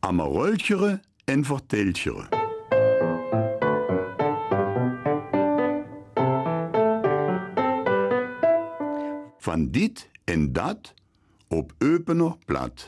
Amarolchere en vertelchere. Van dit en dat op opener plat.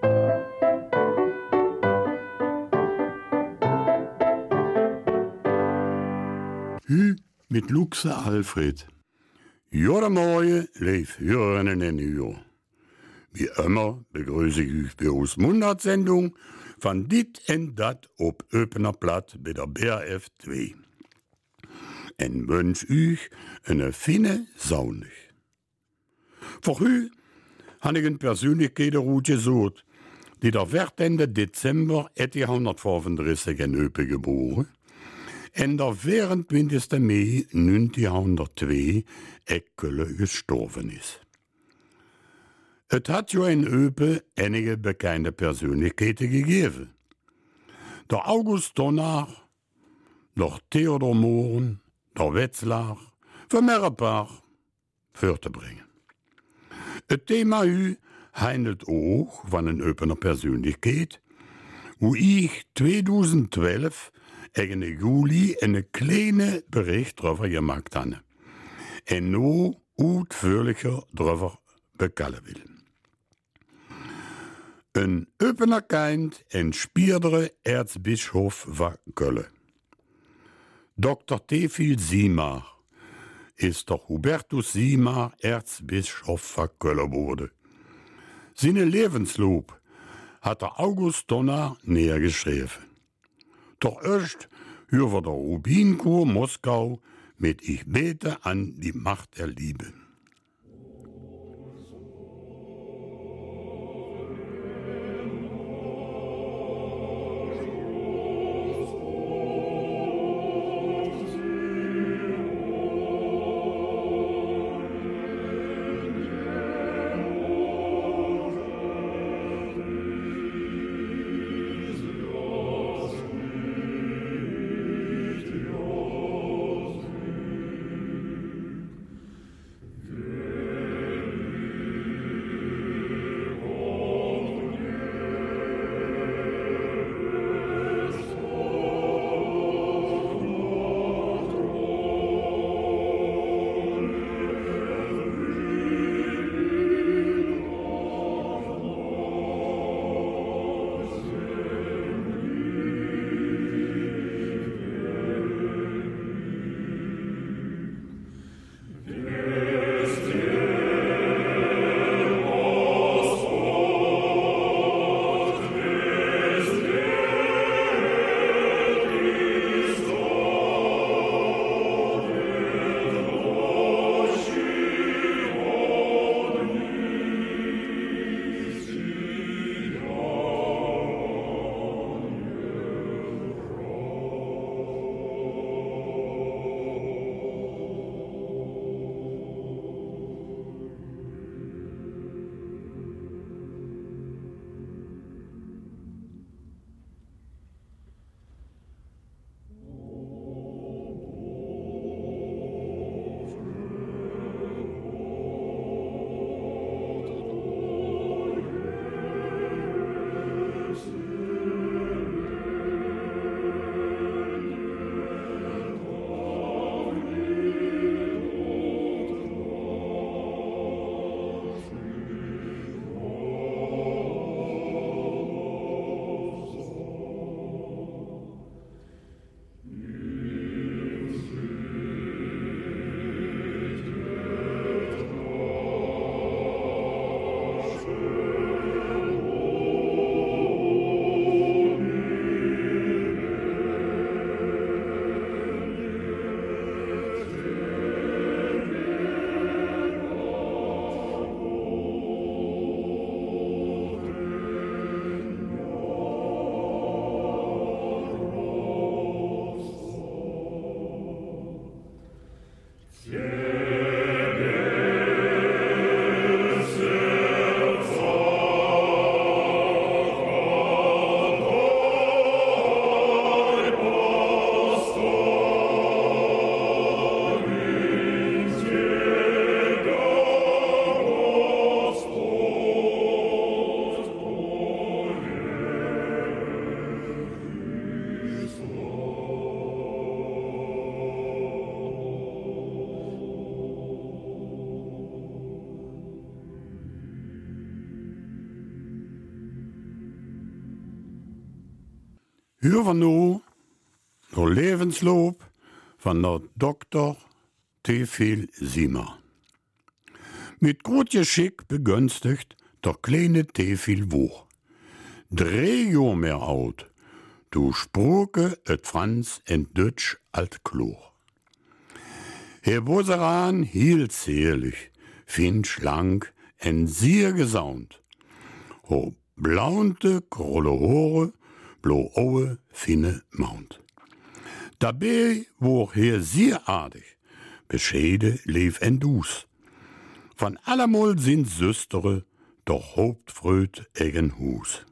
Hu mit Luxe Alfred. Goedemorgen, lief Hörerinnen en Hörer. Wie immer begrüße ich euch bei uns Mundartsendung von dit en dat op opener plat bei der BRF 2. En wünsch euch eine fine Saunig. Voor u habe ich eine Persönlichkeit gesucht, die der Ende Dezember 1835 in Eupen geboren en der 24. Mai 1902 Eckele gestorben ist. Es hat ja in Eupen einige bekannte Persönlichkeiten gegeben. Der August Donner, der Theodor Mohren, der Wetzlar, für mehrere Paar vorzubringen. Het Thema u handelt auch van een Eupener Persönlichkeit, wo ich 2012 in Juli een kleine Bericht darüber gemacht habe. En nu uitführlicher darüber bekallen will. Een Eupener Kind en spierdere Erzbischof van Köln. Dr. Tefil Simar ist der Hubertus Simar Erzbischof von Köln wurde. Seine Lebenslob hat der August Donner näher geschrieben. Doch erst über der Rubinkur Moskau mit Ich bete an die Macht der Liebe. Hör wir nu der Lebensloop van der Dr. Tefil Sima. Mit gut Geschick begünstigt der kleine Tefil Woch. 3 Jahr mehr alt, du spruke et Franz en Deutsch alt Kloch. Herr Boseran hielt zierlich, fin schlank en sehr gesaunt. Ho blaunte, krolle Hore, blau Aue, finne Mount. Dabei war er sehr artig, bescheide lief en Dus. Van allemal sind Süstere, doch Hauptfröd egen Hus.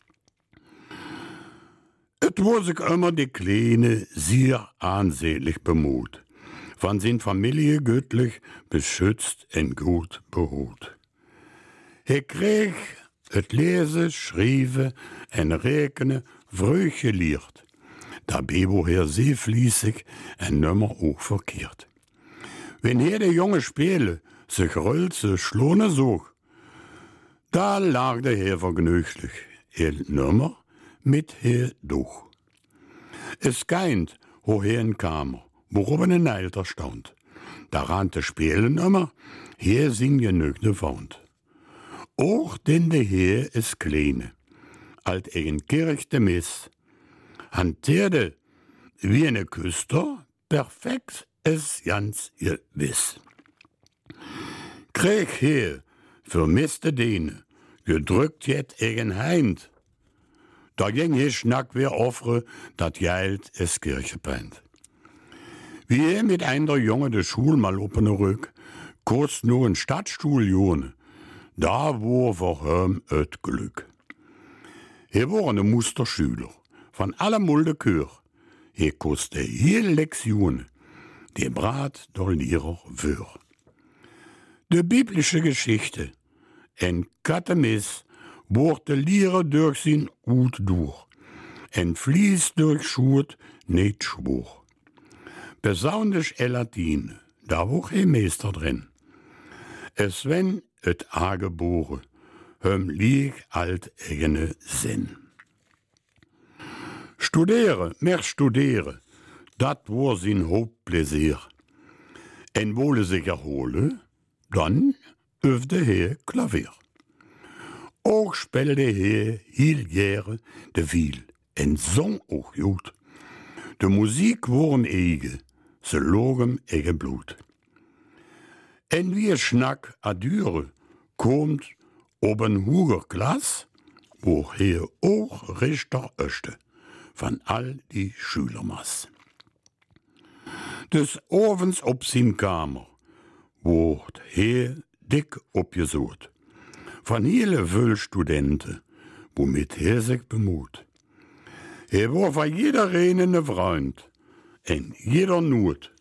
Et war sich immer die Kleine sehr ansehnlich bemut, van sin Familie göttlich beschützt en gut beruht. Er krieg et Lese, Schrieve en Rekene Vröche liert, dabei wo er sehr fließig en nimmer auch verkehrt. Wenn der junge Spiele sich Rölze schlone such, da lag der Herr vergnüglich, nimmer mit her durch. Es geint, woher en Kamer, worüber en Neilter staunt. Da rannte Spielen immer, her sing genügende wohnt. Och denn der Herr is kleine, alt egen Kirchte Miss, hantierte wie eine Küster, perfekt es ganz gewiss. Krieg her, vermisste Dene, gedrückt jet egen Heind, da ging he Schnack wer offre, dat jeilt es Kirche peint. Wie er mit einer Junge de Schul mal open rück, kurz nur in Stadtstuhl jone, da war für hem et Glück. Er war ne Musterschüler, von aller Mulde Kür. Er koste jede Lektion, der Brat der Lehrer wür. De biblische Geschichte, en Katemis, wurde Lehrer durch sin Ut durch, en Fließ durch Schut nicht schwur. Besonders Latin, da war er Meister drin. Es wenn et A-Gebore, hem lieg alt eigene Sinn. Studiere, mehr studiere, dat war sin Hauptpläsier. En wolle sich erhole, dann üfte er Klavier. Auch spielte er heel Jahre de Viel, en song auch gut. De Musik waren ege, se logem ege Blut. En wie Schnack adüre, kommt oben Huger Glas, wo er auch Richter öschte, van all die Schülermass. Des Ovens ob sin Kamer, wurd er dick obgesucht, van hele Wöll Studenten, womit er sich bemut. Er war von jeder Rene Freund, en jeder Not.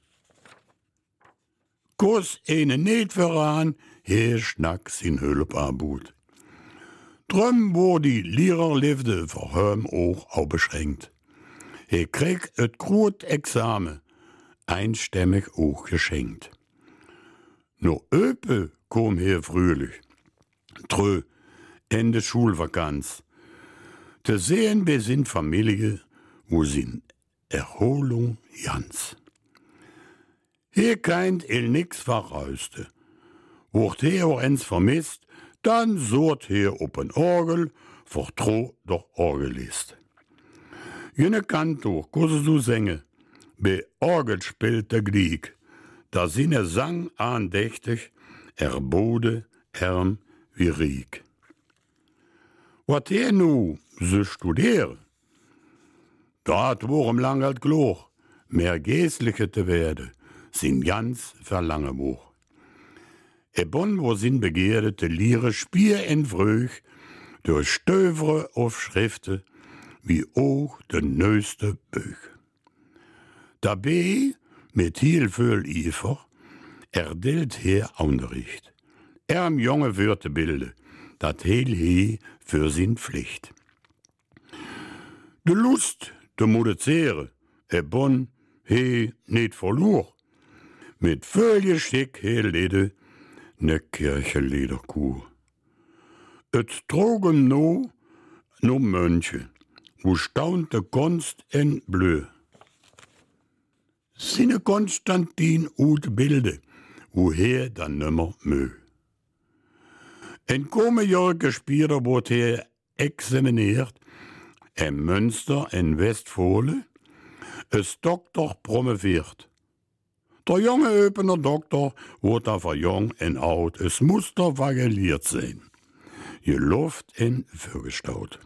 Kuss eine nicht voran, her schnack sin Hülpabut. Drum wo die Lehrerliefde für hem auch beschränkt. Er krieg et gut Examen, einstimmig auch geschenkt. No öpe kom her fröhlich, trö, Ende Schulvakanz. Te sehen wir sind Familie, wo sin Erholung ganz. Hier keint nix verrauste. Wordt he auch ens vermisst, dann sort hier op en Orgel, vertro der Orgelist. Jene Kantor, kusse du sänge, be Orgel spielt der Glieg, da sinne sang andächtig, erbode, herm wie Rieg. Wat he nu, se studiere? Dat worum lang alt gloch, mehr Geestliche te werde, sin ganz verlange woch. Ebon wo sin begehrte Liere Spier en Vröch, durch Stövre auf Schrifte, wie auch de neueste Böch. Dabei, mit Hilföl Ifer, erdellt her Unterricht. Am junge Wörter bilde, dat heil he für sin Pflicht. De Lust, de Mudezere, Ebon he nicht verlor, mit völlig schick he lede, ne Kirchenliederkur. Et trogen no Mönche, wo staunte Kunst en Blö. Sinne Konstantin ut Bilde, woher dann nimmer mö. En komme Jörge Spieler wordt hij examiniert, en Münster en Westfalen, is dokter promoveert. Der jonge Öpener Doktor wordt daar voor jong en oud, es moest er vageliert zijn. Geloft en vergestaut.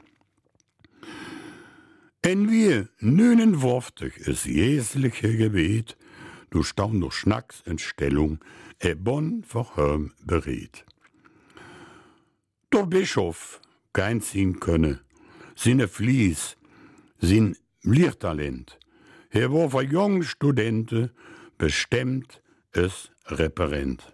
En wie 59 is jeesliche Gebet, du staun durch Schnacks en Stellung, bon voor hem beredt. Der Bischof, kein zien können, seine Vlies, sein Lehrtalent. Er war für junge Studenten bestimmt es Referent.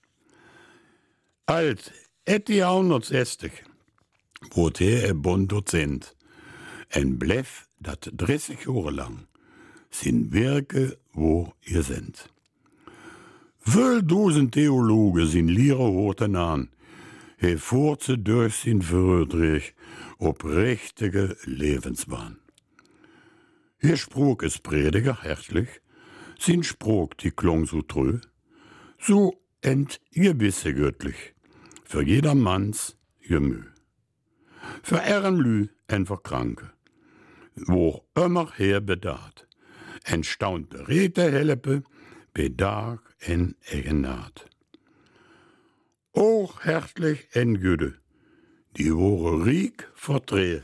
Als 1860 wurde er Bondozent en bleef dat 30 Jahre lang zijn Werke wo ihr sind. Veel duizend Theologen zijn Lehre hoorten aan. Hij voert ze durch zijn Verdrich op richtige Lebensbahn. Hier sprach es Prediger herzlich, sein Spruch die klang so treu, so entgewisse göttlich, für jedermanns Gemüh. Für Ehrenlü en für Kranke, wo immer her bedacht, entstaunte Rete helpe, bedag en eigenaat. Auch herzlich en Güde, die woren riek vertrehe.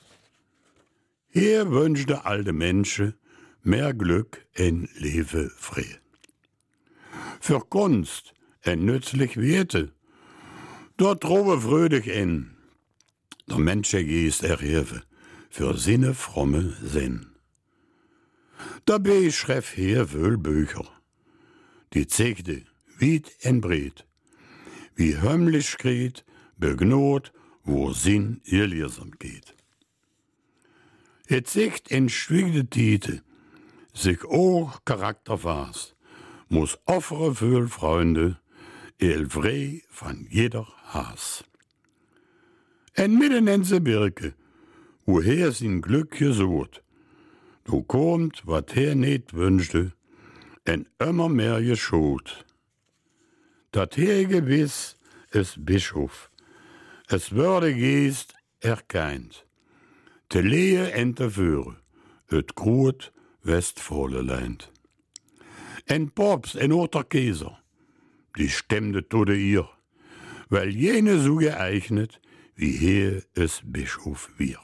Hier wünschte alte Menschen mehr Glück en Leve frei. Für Kunst en nützlich Werte, dort drohe fröhlich en, der Menschengeist erhebe, für Sinne fromme Sinn. Dabei schreef hier wöhl Bücher, die zeigte weit en breit, wie Hömmlichkeit begnot, wo Sinn ihr Leersam geht. Het zegt en schwiegde Tiete, sich auch Charakter was, muss offere für Freunde, frei von jeder Hass. En mitten in se Birke, woher sein Glück gesucht, du kommt, wat er nicht wünschte, en immer mehr geschot. Dat er gewiss es Bischof, es würde Geist erkeint, te lehe en te veuren, het groot Westfalen leint. En Papst en Oter Kaiser, die stemde tode ihr, weil jene so geeignet, wie hier es Bischof wir.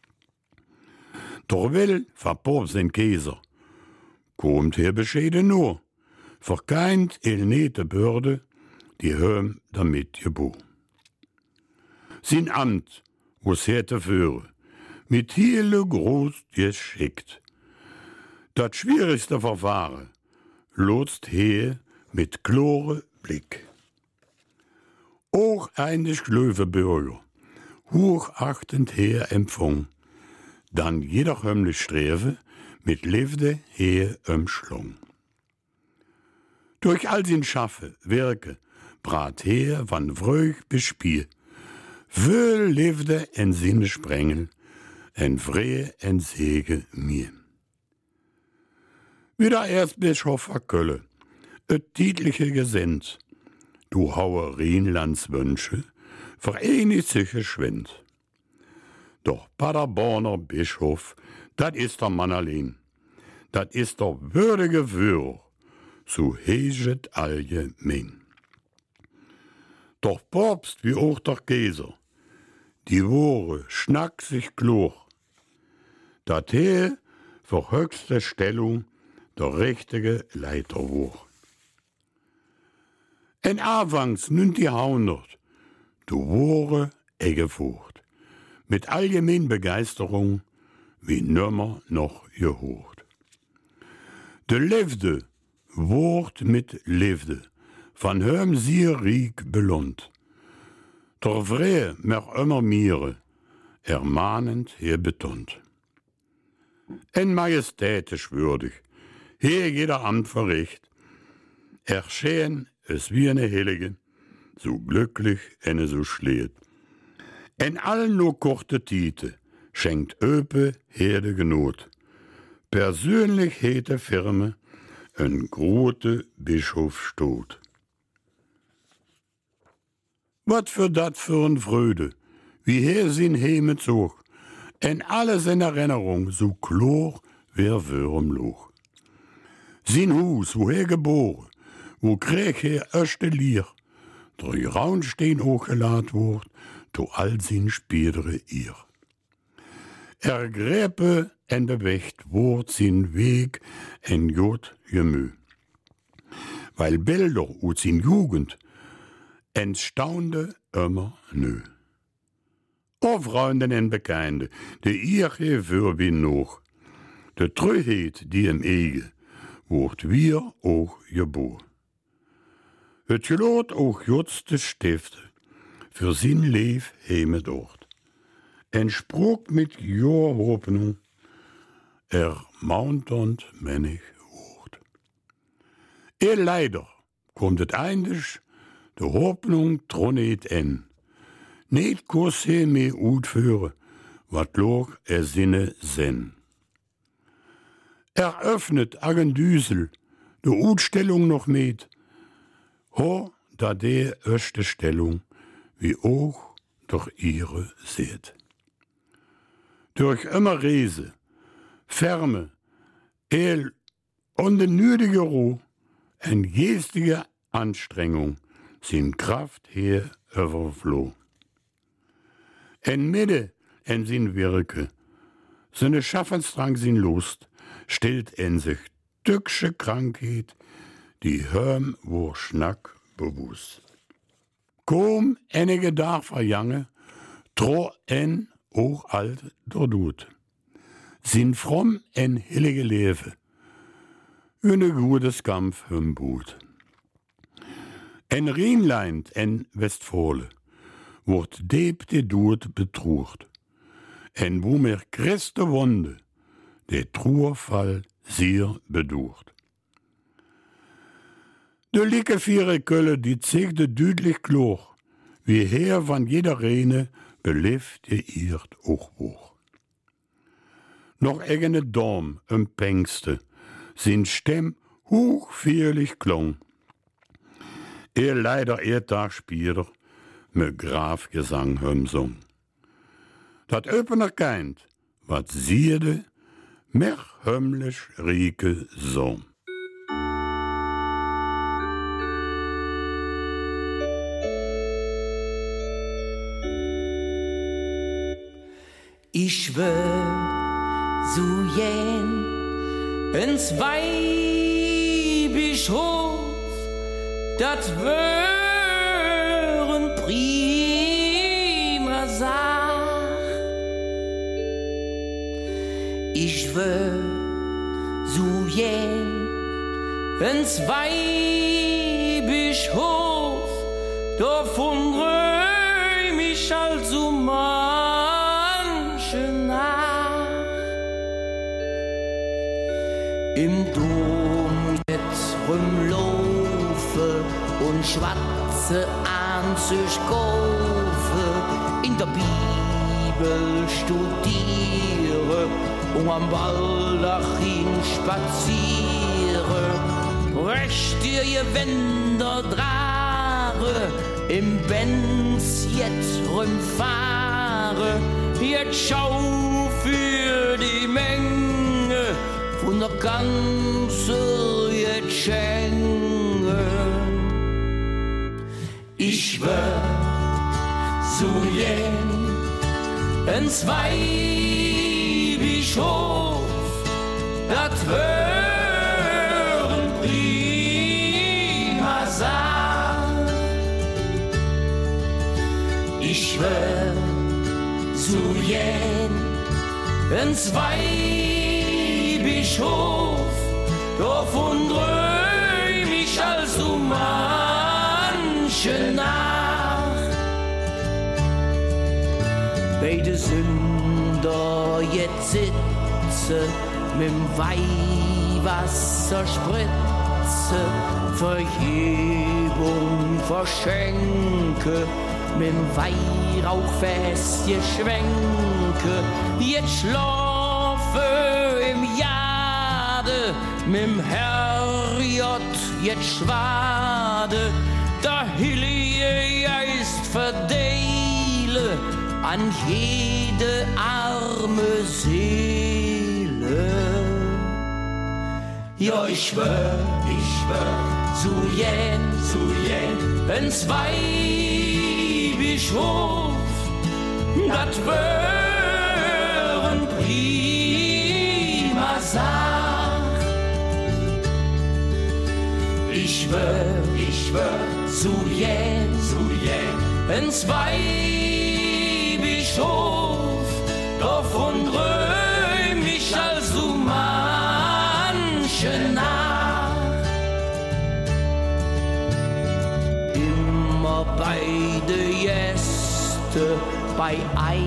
Terwijl van Papst en Kaiser, kommt hier bescheiden nur, verkeint nete Bürde, die hem damit geboe. Sein Amt, wo's hätte führen, mit hele groß geschickt. Dat schwierigste Verfahren lotst he mit klore Blick. Auch einig glöwe Bürger, hochachtend her empfang, dann jeder hömmlich Streve mit Liefde her Schlung. Durch all sein Schaffe, Werke, brat her van Vröch bespiel, Wöhl Liefde en Sinne Sprengel, en Vrehe en Sege mir. Wieder Erzbischof von Kölle, et titliche Gesend, du haue Rheinlands Wünsche, vereinigt sich geschwind. Doch Paderborner Bischof, dat ist der Mann allein, dat ist der würdige Für, so heget allgemein. Doch Papst wie auch der Kaiser, die Wore schnack sich klur, dat he für höchste Stellung der richtige Leiter war. En anfangs 1900, du Wore gefucht, mit allgemein Begeisterung, wie nimmer noch gehört. De Liefde wordt mit Liefde, van hem sehr riek belohnt. Der Vrehe mer immer miere, ermahnend hier betont. En majestätisch würdig, hier jeder Amt verricht, erschien es wie eine Heilige, so glücklich ene so schleet. En allen nur kurze Tiete, schenkt öpe Herde Genot. Persönlich hete Firme, een grote Bischof stot. Wat für dat für een Freude, wie her sin Heme zog, en alles in Erinnerung, so klor wer Würm loch. Sin Hus, wo er geboren, wo krieg er erste Lier, durch Raunstein hochgeladen word, to all sin Spiedere ihr. Er gräpe en bewecht word sin Weg en Jod gemü. Weil Bilder ut sin Jugend entstaunde immer nö. O Freunden en Bekende, de Irche würbin noch, de Treuheit die im Ege, wordt wir auch geboren. Het gelot auch Jods de Stifte, für sin Leef heme dort. En sprok mit Jor Hoffnung, mauntond mennig woord. Leider komt het eindig, de Hoffnung tronet en. Niet kos he me uitführen, wat loog sinne sen. Öffnet Agendüsel, de Utstellung noch met. Ho, da de erste Stellung, wie auch durch ihre seht. Durch immer Rese, Ferme, und den nötige Ruhe, en geestige Anstrengung, sin Kraft her überfloh. En Mitte, en sin Wirke, seine Schaffensdrang, sin Lust, stillt en sich tücksche Krankheit, die hörm wo Schnack bewusst. Kom enige Dag verjange, tro en auch alt dordut. Sin fromm en hillige Leve, une gutes Kampf hüm Boot. En Rheinland en Westfale, wordt deep de dood betrucht. En wo mer Christe Wonde, de Trurfall sehr bedurcht. De Licke viere Kölle, die zeigde düdlich kloch, wie her van jeder Rene beleeft je iert auch hoch. Noch eigene Dorm Pengste, sin Stemm hochfeierlich klong. Leider Tag Spieler, me Grafgesang song. Dat öpener keint, wat sierde, mer hömmlich rieke Sohn. Ich will so jen ins weibisch Hof, dat wären prima Sach. Ich will so jen ins weibisch Hof, davon röhm ich also manche Nacht. Im Dom jetzt rumlaufe und schwatze an sich kaufe, in der Bibel studiere und am Baldachin spaziere, recht dir Gewänder trage, im Benz jetzt rumfahre, jetzt schau für die Menge von der ganzen Geschenke. Ich will so jen ins weibisch Hof, dat wären prima Sach. Ich will so jen ins weibisch Hof, davon träum ich also manche Nacht. Beide Sünder jetzt sitze, mit'm Weihwasser spritze, Vergebung verschenke mit'm Weihrauchfest geschwenke, jetzt schlafe im Jade, mit'm Herrjott jetzt schwade, da Hillie ist verdeile an jede arme Seele. Ja, ich schwör, zu jen, wenn's Weihbischof, dat wören prima Sach. Ich schwör, zu jen, wenn's Weihbischof, davon röhm ich also manche Nacht. Immer beide Gäste bei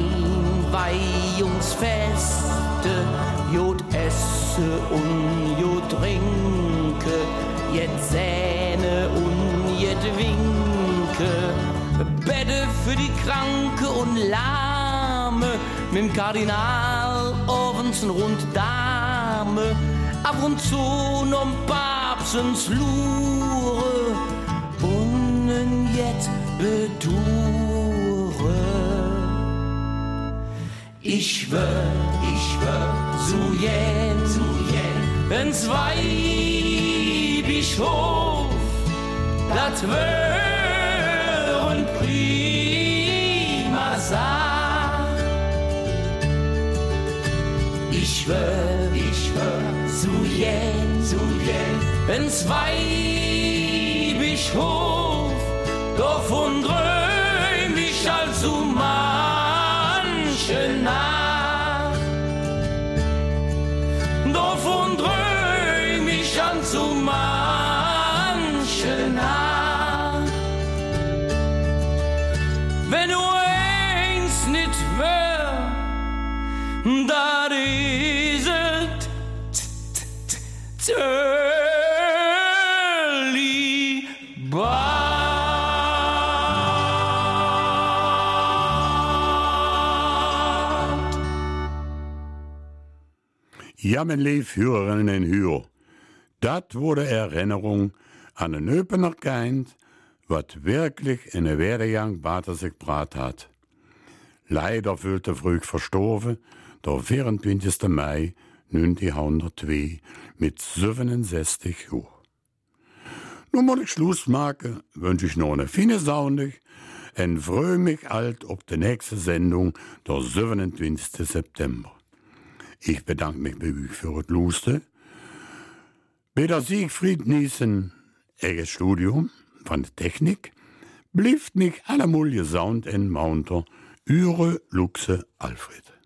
Einweihungsfeste, jod esse und jod trinke, jetzt sähne und jed winke, Bette für die Kranke und Lahme, mit'm Kardinal ovens en rund Dame, ab und zu noch Papstens Lure und en jet bedure. Ich schwör, zu jen, wenn's Weihbischof, dat wören prima Sach. Ich schwör, zu jen, wenn's Weihbischof, davon dröm ich also manche Nacht. Davon dröm ich also manche Nacht. Wenn du eins nicht wär, dat is het Zölibat. Ja, mein lief Hörerinnen en Hör, dat wurde Erinnerung an een öpener Kind, wat wirklich in der Werdegang Vater sich brat hat. Leider fühlte früh verstorben, der 24. Mai 1902 mit 67 Jahren. Nun muss ich Schluss machen, wünsche ich noch eine fine Sonntag und freue mich alt auf die nächste Sendung, der 27. September. Ich bedanke mich bei euch für das Luste. Bei der Siegfried Niesen, eigenes Studium von der Technik, blieft mich allemal gesaunt en Mounter, Üre Luchse Alfred.